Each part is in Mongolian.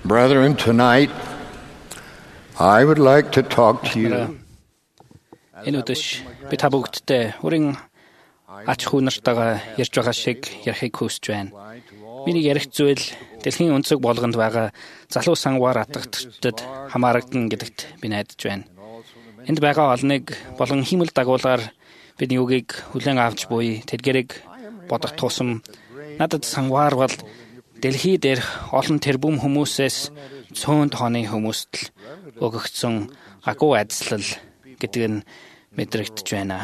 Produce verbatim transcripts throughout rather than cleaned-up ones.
Brethren, tonight I would like to talk to you. Энэ үдэш би та бүгдтэй өрийн ач хүнэртэйгээ ярьж байгаа шиг ярихыг хүсэж байна. Миний ярих зүйл дэлхийн өнцөг болгонд байгаа залуу сангвар атгагчдад хамаарагдана гэдэгт би найдаж байна. Энд байгаа олныг болон хиймэл дагуулгаар бидний үгийг хүлээн авч буй тэдгэрийг бодох тусам надад сангвар бол дэлхий дээрх олон тэрбум хүмүүсээс цөөн тооны хүмүүст л өгөгдсөн агуу ажил гэдэг нь мэдрэгдэж байна.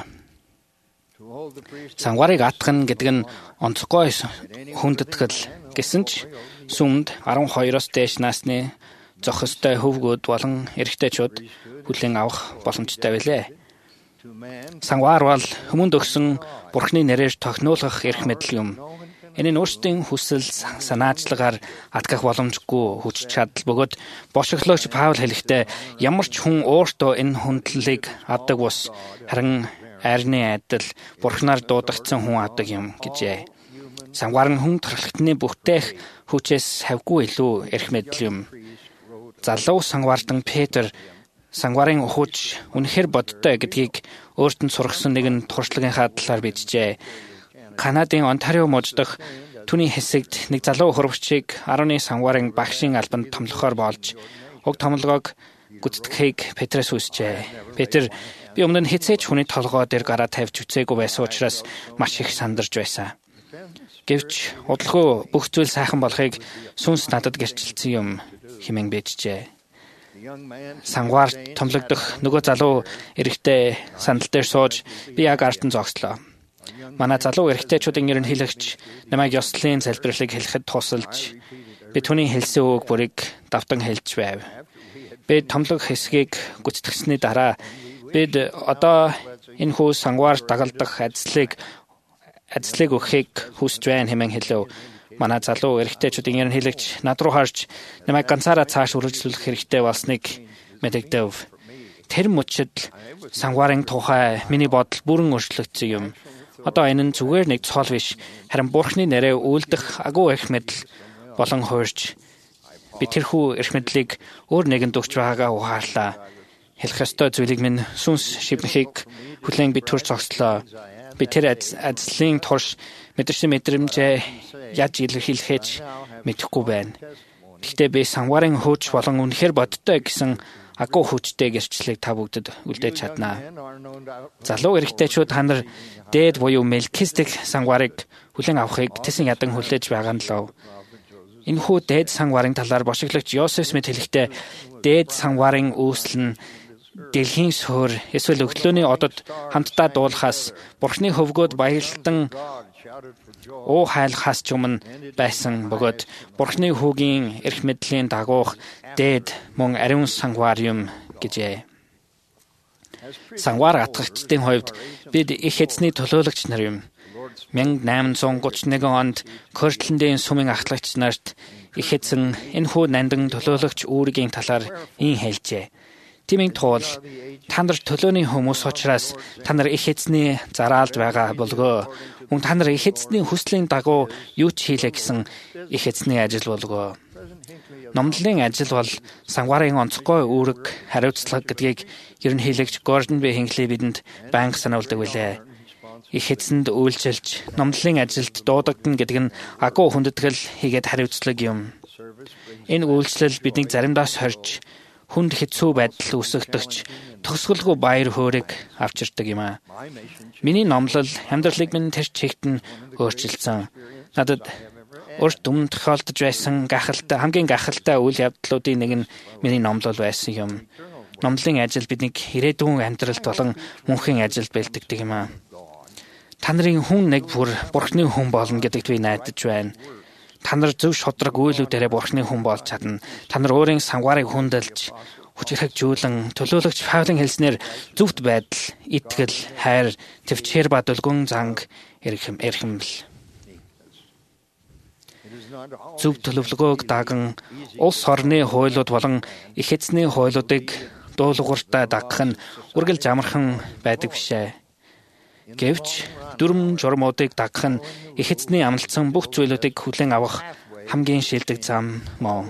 Сангварыг атгах гэдэг нь онцгой хүндэтгэл гэсэн ч сүмд арван хоёроос дээш насны зохистой хөвгүүд болон эрэгтэйчүүд хүлээн авах боломжтой байлээ. Сангвар бол хүмүүнд өгсөн Бурхны нэрээр тохиолох эрх мэдэл юм. Энэ нь өөрсдийн хүсэл санаачлагаар атгах боломжгүй хүч чадал бөгөөд бошиглогч Паул хэлэхдээ ямар ч хүн өөртөө энэ хүндлэлийг авдаг бус харин айрны адил Бурхнаар дуудагдсан хүн авдаг юм гэжээ. Сангвар нь хүн төрөлхтний бүтээх хүчээс хавьгүй илүү эрх мэдэл юм. Залуу сангвартан Петр сангварын ухаж үнэхээр бодтой гэдгийг өөрт нь сургасан нэгэн туршлагынхаа талаар бичжээ. Канадын Онтарио мужид түүний хэсэгт нэг залуу хөрвчийг арваны сангварын багшийн албанд томлохоор болж уг томлогоог гүйцэтгэхийг Петрээс хүсжээ. Петр би өмнө нь хэцээж хүний толгой дээр гараа тавьж үцээгүй байсан учраас маш их сандарч байсан. Гэвч удалгүй бүх зүйл сайхан болохыг сүнс надад гэрчилсэн юм хэмээн бичжээ. Сангвар томлогдох нөгөө залуу эрэгтэй сандал дээр сууж би яг ард нь зогслоо. Манай залуу эрэгтэйчүүдийн ерөнхийлөгч намайг ёслолын залбирлыг хэлэхэд тусалж би түүний хэлсэн үг бүрийг давтан хэлж байв. Би томлог хэсгийг гүйцэтгсэний дараа бид одоо энэ хүү сангвар дагалдах ажлыг ажлыг өгөхийг хүсэж байна хэмээн хэлв. Манай залуу эрэгтэйчүүдийн ерөнхийлөгч над руу харж намайг ганцаараа цааш үргэлжлүүлэх хэрэгтэй болсныг мэдэгдэв. Тэр мөчид сангварын тухай миний бодол бүрэн өөрчлөгдсөн юм. Одоо энэ нь зүгээр нэг цол биш, харин Бурхны нэрээр үйлдэх агуу эрх мэдэл болон хуурж би тэрхүү эрх мэдлийг өөр нэгэнд өгч байгаагаа ухаарлаа. Хэлэх ёстой зүйлийг минь сүнс шивнэхийг хүлээн би төр зогслоо. Би тэр ажлын турш мэдэрсэн мэдрэмжээ яаж илэрхийлэхэж мэдэхгүй байна. Гэхдээ би сангварын хөөж болон үнэхээр бодтой гэсэн агуу хүчтэй гэрчлэлийг та бүгдэд үлдээж чаднаа. Залуу эрэгтэйчүүд та нар дээд буюу Мелкизедек сангварыг хүлээн авахыг тэсэн ядан хүлээж байгаа нь лав. Энэхүү дээд сангварын талаар бошиглогч Йосеф Смит хэлэхдээ дээд сангварын үүсэл нь дэлхийн суур эсвэл өглөөний одод хамтдаа дуулахаас Бурхны хөвгөөд баярлалтан уу хайлахаас ч өмнө байсан бөгөөд Бурхны хүүгийн эрх мэдлийн дагуух дээд мөн ариун сангвар юм гэжээ. Сангвар атгагчдын хувьд бид их эзний төлөөлөгч нар юм. мянга найман гуйч нэгэн онд Кортландын сүмийн ахлагч нарт их эзэн энэ хүү нандин төлөөлөгч үүргийн талаар ин хэлжээ. Тимийн туул та нар төлөөний хүмүүс учраас та нар их эзний зараалд байгаа болгоо. Мөн та нар их эзний хүслийн дагуу юу ч хийлээ гэсэн их эзний ажил болгоо. Номлолын ажил бол сангварын онцгой үүрэг хариуцлага гэдгийг ерөнхийлөгч Гордон Б. Хинклey бидэнд байнга сануулдаг билээ. Их эзэнд үйлчилж номлолын ажилд дуудагдана гэдэг нь агуу хүндэтгэл хийгээд хариуцлага юм. Энэ үйлчлэл биднийг заримдаас хорж хүнд хэцүү байдал үүсгэгдэгч төгсгөлгүй баяр хөөргийг авчирдаг юм аа. Миний номлол амьдралыг минь тэр чигт нь өөрчилсөн. Надад урт өмнө тохиолдож байсан гахалтай хамгийн гахалтай үйл явдлуудын нэг нь миний номлол байсан юм. Номлолын ажил биднийг ирээдүйн амьдралд болон мөнхийн ажилд бэлтгэдэг юм аа. Та нарын хүн нэг бүр Бурхны хүн болно гэдэгт би найдаж байна. Та нар зөв шудраг үйлүүдээрээ Бурхны хүн болж чадна. Та нар өөрийн сангварыг хүндэлж хүчирхэгжүүлэн төлөөлөгч Паулын хэлснээр зөвхт байдал, итгэл, хайр, төвчээр ба дөлгөн занг эрхэм эрхэмл. Зөв төлөвлөгөөг даган улс орны хуулиуд болон их эзний хуулиудыг дуулууртай дагах нь үргэлж амархан байдаг бишээ. Гэвч дүрм журмуудыг дагах нь их эзний амлалцсан бүх зүйлүүдийг хүлээн авах хамгийн шилдэг зам мөн.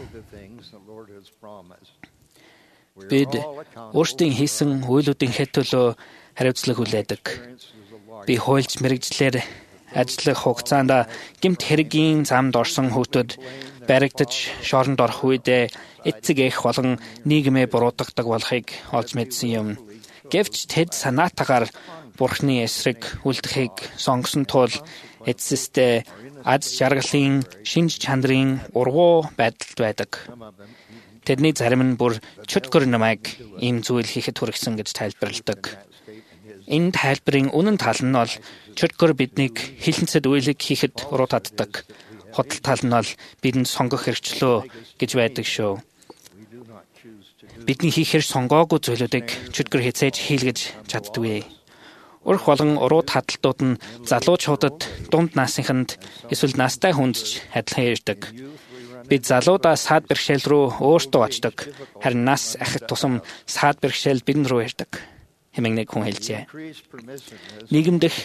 Бид өөрсдийн хийсэн үйлүүдийнхээ төлөө хариуцлага хүлээдэг. Би хуульч мэрэгчлэр ажиллах хугацаанд гэмт хэргийн замд орсон хүүхдүүд баригдаж шоронд орох үедээ эцэг эх болон нийгмээ буруутгадаг болохыг олж мэдсэн юм. Гэвч тэд санаатаагаар Бурхны эсрэг үлдэхийг сонгосон тул эцэстээ аз жаргалын шинж чанарын ургуу байдалд байдаг. Тэдний зарим нь бүр чөтгөр намайг ийм зүйл хийхэд хүргэсэн гэж тайлбарладаг. Энэ тайлбарын үнэн тал нь бол чөтгөр биднийг хилэнцэд үйлэг хийхэд уруу татдаг. Худал тал нь бол бидэнд сонгох хэрэгчлөө гэж байдаг шүү. Бидний хийхээр сонгоогүй зүйлүүдийг чөтгөр хязээж хийлгэж чаддгүй. Урх болон уруу таталтууд нь залуучуудад дунд насныханд эсвэл настай хүнд ч адилхан ирдэг. Бид залуудаа саад бэрхшээл рүү өөртөө очдог. Харин нас ахих тусам саад бэрхшээл бидэнд рүү ирдэг. Хэмээн нэг хүн хэлжээ. Нийгэмдэх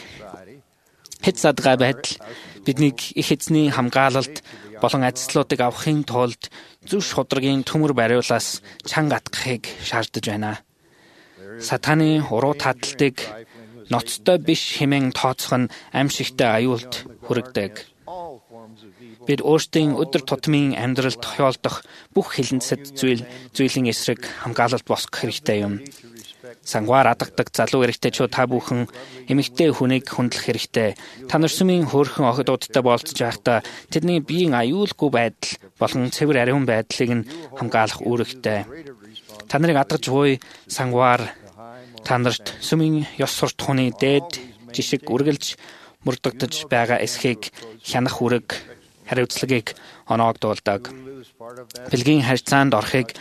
хэд задгай байдал биднийг их эзний хамгаалалт болон ажлуудыг авахын тулд зөв шударгын төмөр бариулаас чанга атгахыг шаардаж байна. Сатаны уруу таталтыг ноцтой биш хэмээн тооцох нь аимшигтай аюулт хүргэдэг. Бид өөрсдийн өдөр тутмын амьдралд тохиолдох бүх хилэнцэд зүйл зүйлийн эсрэг хамгаалалт босгох хэрэгтэй юм. Сангваар адагдаг залуу эрэгтэйчүүд та бүхэн эмэгтэй хүнийг хүндлэх хэрэгтэй. Та нар сүмийн хөөрхөн охидуудтай болцож байхдаа тэдний биеийн аюулгүй байдал болон цэвэр ариун байдлыг нь хамгаалах үүрэгтэй. Та нарыг адгаж буй сангваар та нарт сүмийн ёс суртахууны дээд жишг үргэлж мөрдөгдөж байгаа эсхийг хянах үүрэг хариуцлагыг оноогдуулдаг. Бэлгийн харьцаанд орохыг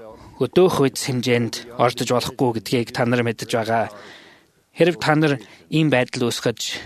өдөөх үед хэмжээнд ордож болохгүй гэдгийг та нар мэдэж байгаа. Хэрв та нар ийм байдал үүсгэж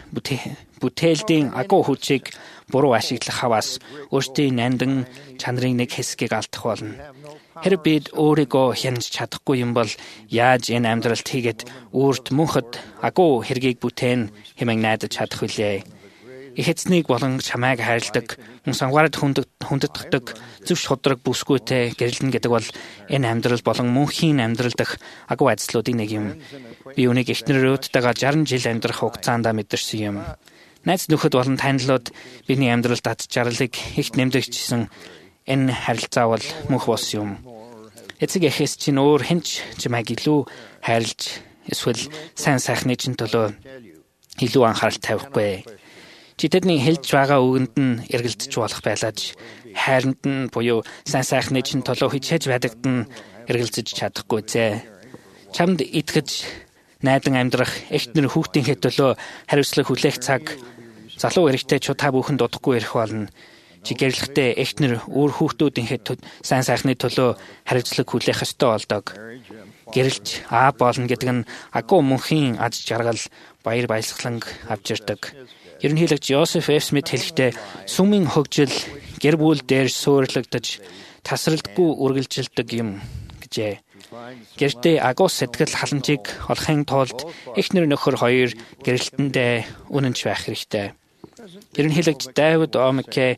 бүтээлийн агуу хүчийг буруу ашиглах хаваас өөрсдийн нандин чанарын нэг хэсгийг алдах болно. Хэрв бид өөрийгөө хянаж чадахгүй юм бол яаж энэ амьдралд хийгээд өөрт мөнхөд агуу хэргийг бүтээн хэмээн найдаж чадах вүлээ. Их эзнийг болон чамайг хайрладаг, мөн сангварад хүндэтгдэг, зөв шудраг бүсгүйтэй гэрэлнэ гэдэг бол энэ амьдрал болон мөнхийн амьдрал дах агуу ажлуудын нэг юм. Би үүнийг эхнэрүүдтэйгээ шаран жил амьдрах хугацаанд мэдэрсэн юм. Найз нөхөд болон танилуд бидний амьдралд ад жаргалыг их нэмдэгчсэн энэ харилцаа бол мөнх бос юм. Эцэг эхээс чинь өөр хинч чамайг илүү хайрлж эсвэл сайн сайхны чинь төлөө илүү анхаарал тавихгүй. Чи тэдний хэлж байгаа үгэнд нь эргэлдэж болох байлаач хайранд нь буюу сайн сайхны чинь төлөө хичээж байдагт нь эргэлзэж чадахгүй зэ. Чамд итгэж найдан амьдрах эхнэр хүүхдийнхээ төлөө хариуцлага хүлээх цаг залуу эрэгтэйчүүд та бүхэн дутхгүй ирэх болно. Чи гэрлэхдээ эхнэр өөр хүүхдүүдийнхээ сайн сайхны төлөө хариуцлага хүлээх ёстой болдог. Гэрэлж аа болно гэдэг нь агуу мөнхийн аз жаргал баяр баясгаланг авч ирдэг. Ерөнхийлөгч Йосеф Ф. Смит хэлэхдээ сүмийн хөгжил гэр бүл дээр суурилагдаж тасралтгүй үргэлжилдэг юм гэжээ. Гэртээ агуу сэтгэл халамжийг олохын тулд эхнэр нөхөр хоёр гэрэлтэндээ үнэнч байх хэрэгтэй. Ерөнхийлөгч Давид Омке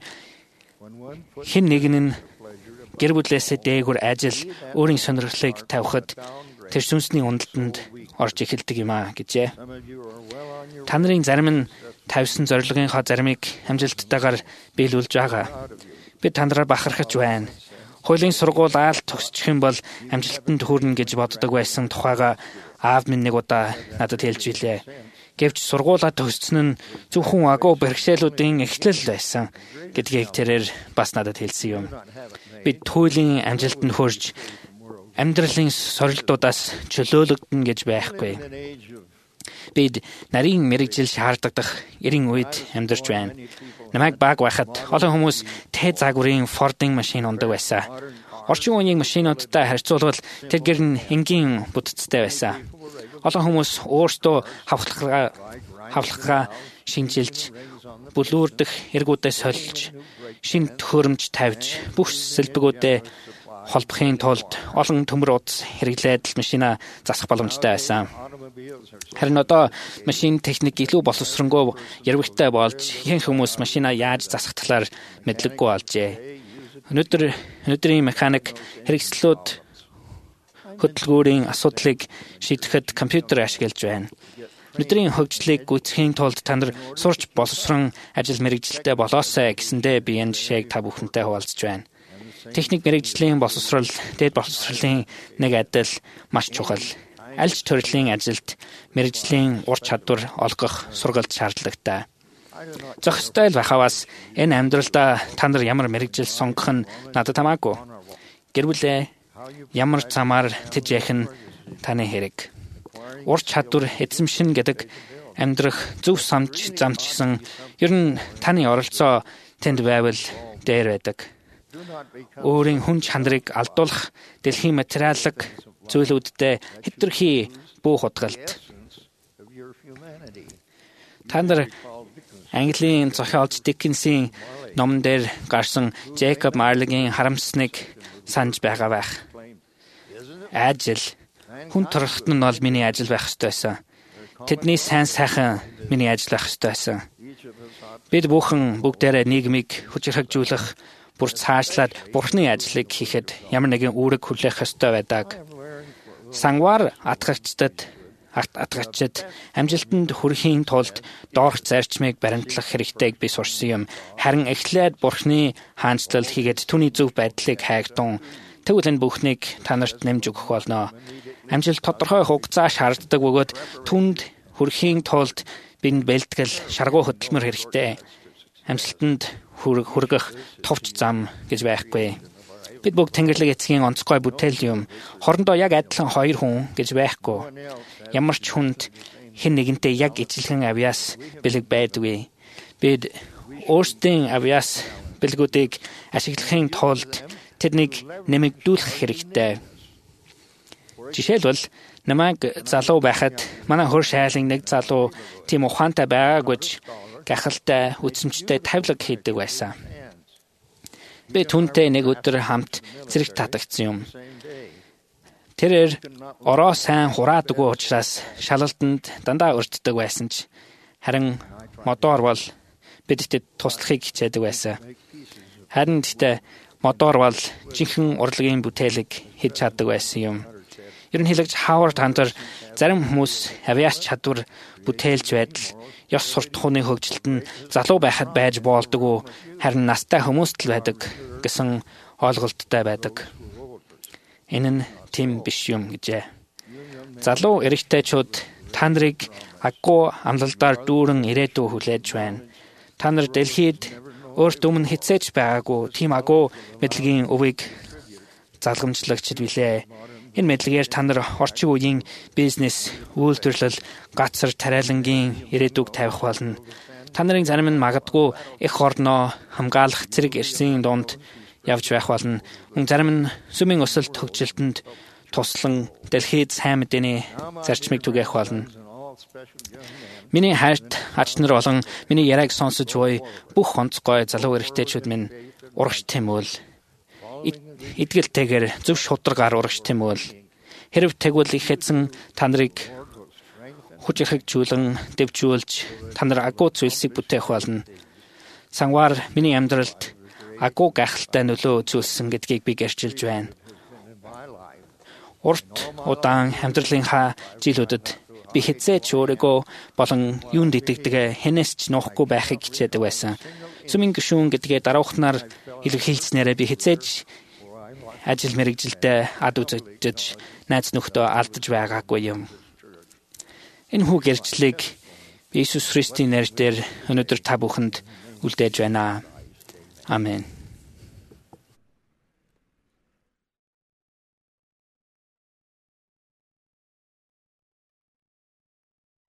хэн нэгэн нь гэр бүлээсээ дээгүр ажил өөрийн сонирхлыг тавихад тэр сүнсний уналтанд орж эхэлдэг юм а гэжээ. Та нарын зарим нь тавьсан зорилгынхаа заримыг амжилттайгаар биелүүлж байгаа. Би та нараар бахархаж байна. Хуулийн сургууль аалт төгсчих юм бол амжилтанд хүрнэ гэж боддог байсан тухайга аав минь нэг удаа надад хэлж билээ. Гэвч сургуулаа төгссөн нь зөвхөн агуу бэрхшээлүүдийн эхлэл байсан гэдгийг тэрээр бас надад хэлсэн юм. Бид туйлын амжилтанд хүрч амьдралын сорилтуудаас чөлөөлөгдөн гэж байхгүй. Бид нарийн мэрэгжил шаарддаг эрийн үед амьдарч байна. Намайг баг байхад олон хүмүүс тэ загварын Ford-ын машин ундаг байсан. Орчин үеийн машинуудтай харьцуулбал тэр гэр нь энгийн бүтцтэй байсан. Олон хүмүүс өөрсдөө хавхлагаа хавхлагаа шинжилж, бүлүүрдэх эргүүдээ сольж, шин төхөөрөмж тавьж, бүх сэлбэгүүдээ холбохын тулд олон төмөр удас хэрэглээд машина засах боломжтой байсан. Харин одоо машин техник илүү боловсронгуй ярвигтай болж ихэнх хүмүүс машина яаж засах талаар мэдлэггүй болжээ. Өнөөдөр өнөөдрийн механик хэрэгслүүд хөдөлгүүрийн асуудлыг шийдэхэд компьютер ашиглаж байна. Өнөөдрийн хөгжлийг гүйцэхийн тулд та нар сурч боловсрон ажил мэргэжилтэй болоосай гэсэндээ би энэ жишээг та бүхэнтэй хуваалцаж байна. Техник мэргэжлийн боловсрол, дээд боловсролын нэг адил маш чухал. Аль ч төрлийн ажилд мэргэжлийн ур чадвар олгох сургалт шаардлагатай. Зөх ёстой л байхаваас энэ амьдралдаа та нар ямар мэргэжил сонгох нь надад хамаагүй. Гэр бүлээ ямар замаар тэж яах нь таны хэрэг. Ур чадвар эзэмшин гэдэг амьдрах зөв самч замчсан ер нь таны оролцоо тэнд байвал дээр байдаг. Өөрийн хүн чанарыг алдуулах дэлхийн материалог зүйлүүдтэй хэтэрхий бүү хутгалт. Та нар Английн зохиолч Диккенсийн номон дээр гарсан Джейкоб Марлигийн харамсныг санаж байгаа байх. Ажил хүн төрөлхтөн нь бол миний ажил байх ёстой байсан. Тэдний сайн сайхан миний ажил байх ёстой байсан. Бид бүхэн бүгдээрээ нийгмийг хүчирхэгжүүлэх, бүр цаашлаад Бурхны ажлыг хийхэд ямар нэгэн үүрэг хүлээх ёстой байдаг. Сангвар атгагчдад атгагчид амжилтанд хүрэхийн тулд доорх зарчмыг баримтлах хэрэгтэйг би сурсан юм. Харин эхлээд Бурхны хаанчлал хийгээд түүний зөв байдлыг хайгтун тэгвэл энэ бүхнийг та нарт нэмж өгөх болно. Амжилт тодорхой хугацаа шаарддаг бөгөөд түнд хүрэхийн тулд бинд бэлтгэл, шаргуу хөдөлмөр хэрэгтэй. Амжилтанд хүргэх товч зам гэж байхгүй. Бид бүгд Тэнгэрлэг эцгийн онцгой бүтээл юм. Хорондоо яг адилхан хоёр хүн гэж байхгүй. Ямар ч хүнд хэн нэгэнтэй яг ижилхэн авьяас бэлэг байдгүй. Бид өөрсдийн авьяас бэлгүүдийг ашиглахын тулд тэднийг нэмэгдүүлэх хэрэгтэй. Жишээлбэл намайг залуу байхад манай хөр шайлын нэг залуу тийм ухаантай байгаагүйч гахалтай үдсэмжтэй тавилга хийдэг байсан. Би түүнтэй нэг өдөр хамт зэрэг татагдсан юм. Тэрээр ороо сайн хураадаггүй учраас шалалтанд дандаа өртдөг байсан ч харин модоор бол бидтэй туслахыг хичээдэг байсан. Харин гэхдээ модоор бол жинхэнэ урлагийн бүтээлэг хийж чаддаг байсан юм. Ерөнхийдөө Хавард хантар зарим хүмүүс авиас чадвар бүтээлж байдал ёс суртахууны хөгжилд нь залуу байхад байж болдгоо харин настай хүмүүст л байдаг гэсэн ойлголттой байдаг. Энэ нь тийм биш юм гэжээ. Залуу эрэгтэйчүүд та нарыг агуу амлалдаар дүүрэн ирээдүй хүлээж байна. Та нар дэлхийд өөрт өмнө хизээч байгаагүй тийм агуу мэдлэгийн өвийг залгамжлагчд билээ. Энэ мэдлэгээр та нар орчин үеийн бизнес, үйлдвэрлэл, гацар тариалангийн ирээдүйг тавих болно. Та нарын зарим нь магадгүй их орноо хамгаалах зэрэг эрсийн дунд явж байх болно. Мөн зарим нь сүмийн өсөлт хөгжилтөнд туслан дэлхийд сайн мэдээний зарчмыг түгээх болно. Миний хайрт ач нар болон миний яриаг сонсож буй бүх онцгой залуу эрэгтэйчүүд минь урагш тэмүүл. Идгэлтэйгээр зөв шударгаар урагш тэмүүл. Хэрв тэгвэл их эзэн та нарыг хүчирхэгжүүлэн дэвжүүлж та нар агуу зүйлсийг бүтээх болно. Сангвар миний амьдралд агуу гайхалтай нөлөө үзүүлсэн гэдгийг би гэрчилж байна. Урт удаан амьдралынхаа жилүүдэд би хизээч өөрийгөө болон юунд итгэдэг хэнээс ч нуухгүй байхыг хичээдэг байсан. Сүмийн гишүүн гэдгээ дараухнаар илэрхийлснээрээ би хизээч ажил мэргэжилдээ ад үзэж найз нөхдөө алдаж байгаагүй юм. Энэ хүү гэрчлэлийг Иесус Христийн нэрээр өнөөдөр та бүхэнд үлдээж байна. Амен.